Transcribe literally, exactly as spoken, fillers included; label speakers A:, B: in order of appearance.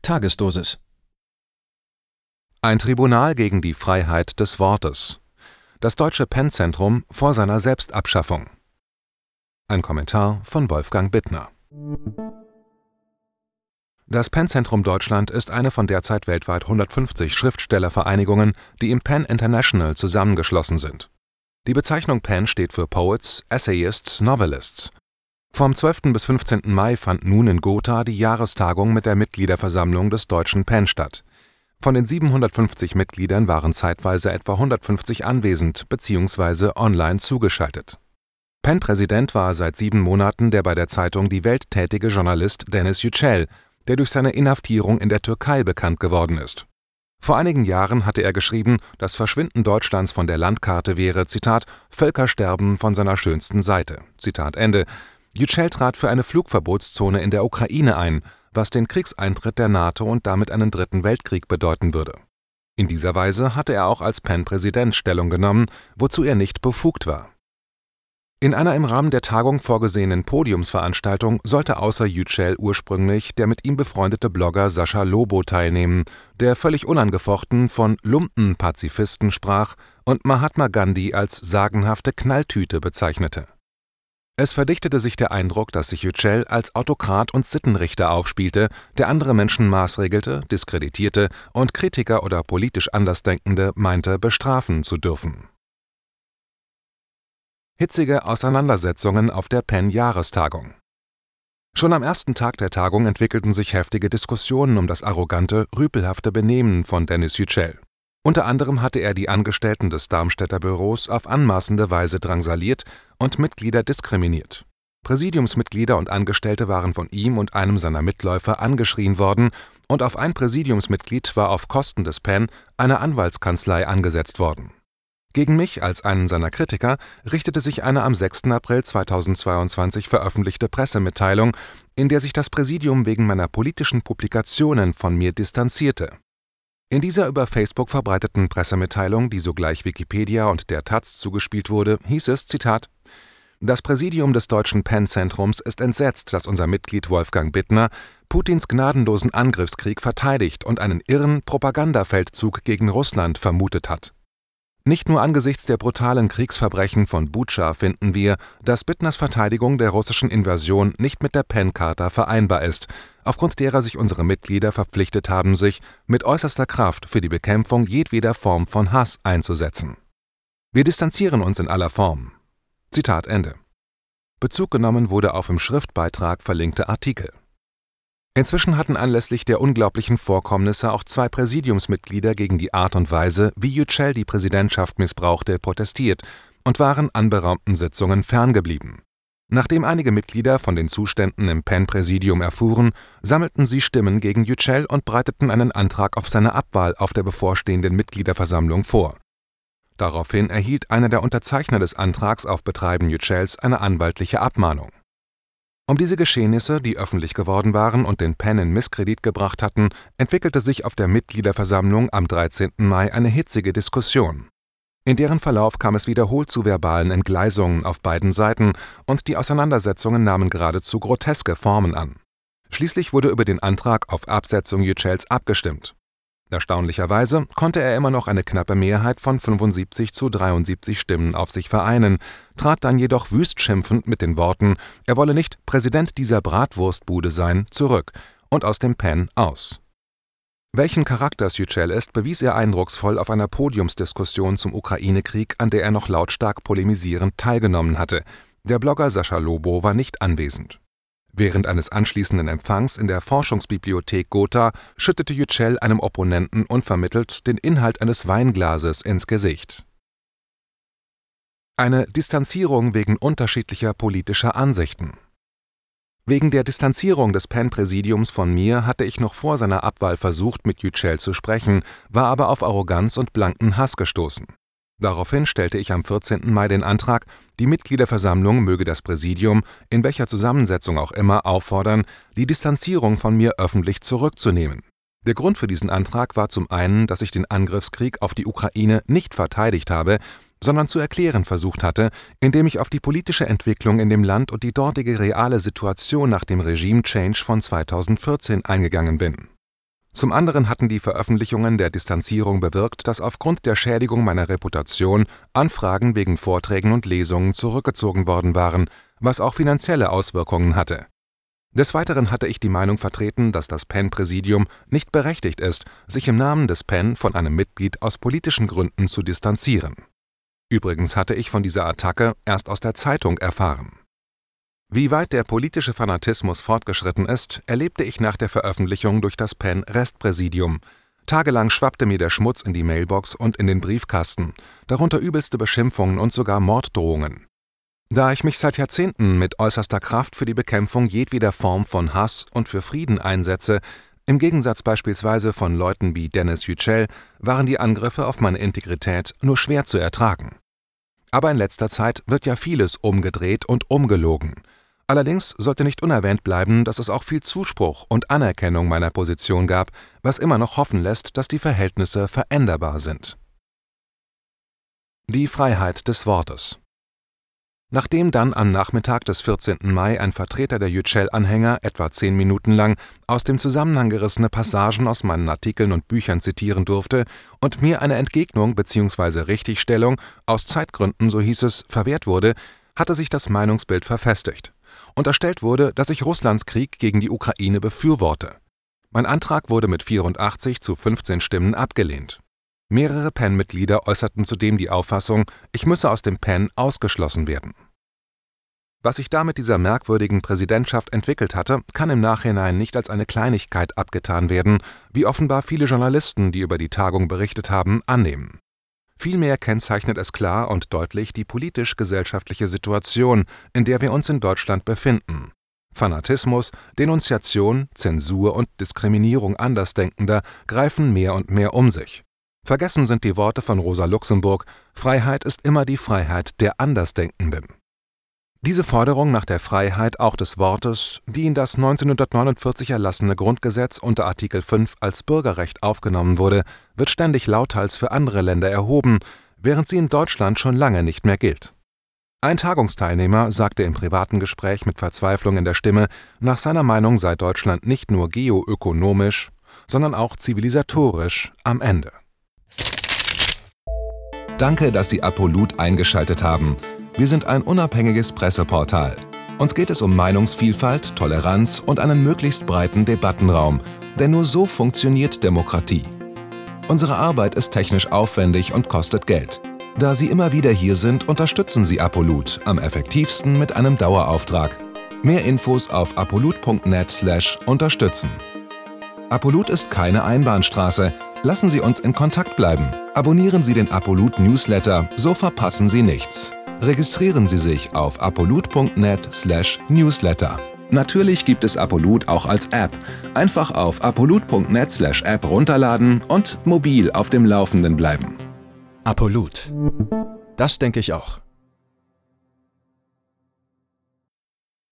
A: Tagesdosis.
B: Ein Tribunal gegen die Freiheit des Wortes. Das Deutsche Penn-Zentrum vor seiner Selbstabschaffung. Ein Kommentar von Wolfgang Bittner. Das Penn-Zentrum Deutschland ist eine von derzeit weltweit hundertfünfzig Schriftstellervereinigungen, die im Penn International zusammengeschlossen sind. Die Bezeichnung Penn steht für Poets, Essayists, Novelists. Vom zwölften bis fünfzehnten Mai fand nun in Gotha die Jahrestagung mit der Mitgliederversammlung des Deutschen Penn statt. Von den siebenhundertfünfzig Mitgliedern waren zeitweise etwa hundertfünfzig anwesend bzw. online zugeschaltet. Penn-Präsident war seit sieben Monaten der bei der Zeitung Die Welt tätige Journalist Deniz Yücel, der durch seine Inhaftierung in der Türkei bekannt geworden ist. Vor einigen Jahren hatte er geschrieben, das Verschwinden Deutschlands von der Landkarte wäre, Zitat, Völkersterben von seiner schönsten Seite, Zitat Ende. Yücel trat für eine Flugverbotszone in der Ukraine ein, was den Kriegseintritt der NATO und damit einen dritten Weltkrieg bedeuten würde. In dieser Weise hatte er auch als Penn-Präsident Stellung genommen, wozu er nicht befugt war. In einer im Rahmen der Tagung vorgesehenen Podiumsveranstaltung sollte außer Yücel ursprünglich der mit ihm befreundete Blogger Sascha Lobo teilnehmen, der völlig unangefochten von Lumpenpazifisten sprach und Mahatma Gandhi als sagenhafte Knalltüte bezeichnete. Es verdichtete sich der Eindruck, dass sich Yücel als Autokrat und Sittenrichter aufspielte, der andere Menschen maßregelte, diskreditierte und Kritiker oder politisch Andersdenkende meinte, bestrafen zu dürfen. Hitzige Auseinandersetzungen auf der Penn-Jahrestagung. Schon am ersten Tag der Tagung entwickelten sich heftige Diskussionen um das arrogante, rüpelhafte Benehmen von Deniz Yücel. Unter anderem hatte er die Angestellten des Darmstädter Büros auf anmaßende Weise drangsaliert und Mitglieder diskriminiert. Präsidiumsmitglieder und Angestellte waren von ihm und einem seiner Mitläufer angeschrien worden und auf ein Präsidiumsmitglied war auf Kosten des Penn eine Anwaltskanzlei angesetzt worden. Gegen mich als einen seiner Kritiker richtete sich eine am sechsten April zweitausendzweiundzwanzig veröffentlichte Pressemitteilung, in der sich das Präsidium wegen meiner politischen Publikationen von mir distanzierte. In dieser über Facebook verbreiteten Pressemitteilung, die sogleich Wikipedia und der Taz zugespielt wurde, hieß es, Zitat, Das Präsidium des Deutschen Penn-Zentrums ist entsetzt, dass unser Mitglied Wolfgang Bittner Putins gnadenlosen Angriffskrieg verteidigt und einen irren Propagandafeldzug gegen Russland vermutet hat. Nicht nur angesichts der brutalen Kriegsverbrechen von Butscha finden wir, dass Bittners Verteidigung der russischen Invasion nicht mit der Penn-Charta vereinbar ist, aufgrund derer sich unsere Mitglieder verpflichtet haben, sich mit äußerster Kraft für die Bekämpfung jedweder Form von Hass einzusetzen. Wir distanzieren uns in aller Form. Zitat Ende. Bezug genommen wurde auf im Schriftbeitrag verlinkte Artikel. Inzwischen hatten anlässlich der unglaublichen Vorkommnisse auch zwei Präsidiumsmitglieder gegen die Art und Weise, wie Yücel die Präsidentschaft missbrauchte, protestiert und waren anberaumten Sitzungen ferngeblieben. Nachdem einige Mitglieder von den Zuständen im Penn-Präsidium erfuhren, sammelten sie Stimmen gegen Yücel und breiteten einen Antrag auf seine Abwahl auf der bevorstehenden Mitgliederversammlung vor. Daraufhin erhielt einer der Unterzeichner des Antrags auf Betreiben Yücels eine anwaltliche Abmahnung. Um diese Geschehnisse, die öffentlich geworden waren und den Penn in Misskredit gebracht hatten, entwickelte sich auf der Mitgliederversammlung am dreizehnten Mai eine hitzige Diskussion. In deren Verlauf kam es wiederholt zu verbalen Entgleisungen auf beiden Seiten und die Auseinandersetzungen nahmen geradezu groteske Formen an. Schließlich wurde über den Antrag auf Absetzung Yücels abgestimmt. Erstaunlicherweise konnte er immer noch eine knappe Mehrheit von fünfundsiebzig zu dreiundsiebzig Stimmen auf sich vereinen, trat dann jedoch wüst schimpfend mit den Worten, er wolle nicht Präsident dieser Bratwurstbude sein, zurück und aus dem Penn aus. Welchen Charakters Yücel ist, bewies er eindrucksvoll auf einer Podiumsdiskussion zum Ukraine-Krieg, an der er noch lautstark polemisierend teilgenommen hatte. Der Blogger Sascha Lobo war nicht anwesend. Während eines anschließenden Empfangs in der Forschungsbibliothek Gotha schüttete Yücel einem Opponenten unvermittelt den Inhalt eines Weinglases ins Gesicht. Eine Distanzierung wegen unterschiedlicher politischer Ansichten. Wegen der Distanzierung des Penn-Präsidiums von mir hatte ich noch vor seiner Abwahl versucht, mit Yücel zu sprechen, war aber auf Arroganz und blanken Hass gestoßen. Daraufhin stellte ich am vierzehnten Mai den Antrag, die Mitgliederversammlung möge das Präsidium, in welcher Zusammensetzung auch immer, auffordern, die Distanzierung von mir öffentlich zurückzunehmen. Der Grund für diesen Antrag war zum einen, dass ich den Angriffskrieg auf die Ukraine nicht verteidigt habe, sondern zu erklären versucht hatte, indem ich auf die politische Entwicklung in dem Land und die dortige reale Situation nach dem Regime-Change von zweitausendvierzehn eingegangen bin. Zum anderen hatten die Veröffentlichungen der Distanzierung bewirkt, dass aufgrund der Schädigung meiner Reputation Anfragen wegen Vorträgen und Lesungen zurückgezogen worden waren, was auch finanzielle Auswirkungen hatte. Des Weiteren hatte ich die Meinung vertreten, dass das Penn-Präsidium nicht berechtigt ist, sich im Namen des Penn von einem Mitglied aus politischen Gründen zu distanzieren. Übrigens hatte ich von dieser Attacke erst aus der Zeitung erfahren. Wie weit der politische Fanatismus fortgeschritten ist, erlebte ich nach der Veröffentlichung durch das Penn-Restpräsidium. Tagelang schwappte mir der Schmutz in die Mailbox und in den Briefkasten, darunter übelste Beschimpfungen und sogar Morddrohungen. Da ich mich seit Jahrzehnten mit äußerster Kraft für die Bekämpfung jedweder Form von Hass und für Frieden einsetze, im Gegensatz beispielsweise von Leuten wie Denis Yücel, waren die Angriffe auf meine Integrität nur schwer zu ertragen. Aber in letzter Zeit wird ja vieles umgedreht und umgelogen. Allerdings sollte nicht unerwähnt bleiben, dass es auch viel Zuspruch und Anerkennung meiner Position gab, was immer noch hoffen lässt, dass die Verhältnisse veränderbar sind. Die Freiheit des Wortes. Nachdem dann am Nachmittag des vierzehnten Mai ein Vertreter der Yücel-Anhänger etwa zehn Minuten lang aus dem Zusammenhang gerissene Passagen aus meinen Artikeln und Büchern zitieren durfte und mir eine Entgegnung bzw. Richtigstellung aus Zeitgründen, so hieß es, verwehrt wurde, hatte sich das Meinungsbild verfestigt. Unterstellt wurde, dass ich Russlands Krieg gegen die Ukraine befürworte. Mein Antrag wurde mit vierundachtzig zu fünfzehn Stimmen abgelehnt. Mehrere Penn-Mitglieder äußerten zudem die Auffassung, ich müsse aus dem Penn ausgeschlossen werden. Was sich da mit dieser merkwürdigen Präsidentschaft entwickelt hatte, kann im Nachhinein nicht als eine Kleinigkeit abgetan werden, wie offenbar viele Journalisten, die über die Tagung berichtet haben, annehmen. Vielmehr kennzeichnet es klar und deutlich die politisch-gesellschaftliche Situation, in der wir uns in Deutschland befinden. Fanatismus, Denunziation, Zensur und Diskriminierung Andersdenkender greifen mehr und mehr um sich. Vergessen sind die Worte von Rosa Luxemburg: Freiheit ist immer die Freiheit der Andersdenkenden. Diese Forderung nach der Freiheit auch des Wortes, die in das neunzehnhundertneunundvierzig erlassene Grundgesetz unter Artikel fünf als Bürgerrecht aufgenommen wurde, wird ständig lauthals für andere Länder erhoben, während sie in Deutschland schon lange nicht mehr gilt. Ein Tagungsteilnehmer sagte im privaten Gespräch mit Verzweiflung in der Stimme, nach seiner Meinung sei Deutschland nicht nur geoökonomisch, sondern auch zivilisatorisch am Ende. Danke, dass Sie Apolut eingeschaltet haben. Wir sind ein unabhängiges Presseportal. Uns geht es um Meinungsvielfalt, Toleranz und einen möglichst breiten Debattenraum, denn nur so funktioniert Demokratie. Unsere Arbeit ist technisch aufwendig und kostet Geld. Da Sie immer wieder hier sind, unterstützen Sie Apolut am effektivsten mit einem Dauerauftrag. Mehr Infos auf apolut punkt net slash unterstützen. Apolut ist keine Einbahnstraße. Lassen Sie uns in Kontakt bleiben. Abonnieren Sie den Apolut Newsletter, so verpassen Sie nichts. Registrieren Sie sich auf apolut punkt net slash newsletter. Natürlich gibt es Apolut auch als App. Einfach auf apolut punkt net slash app runterladen und mobil auf dem Laufenden bleiben.
A: Apolut. Das denke ich auch.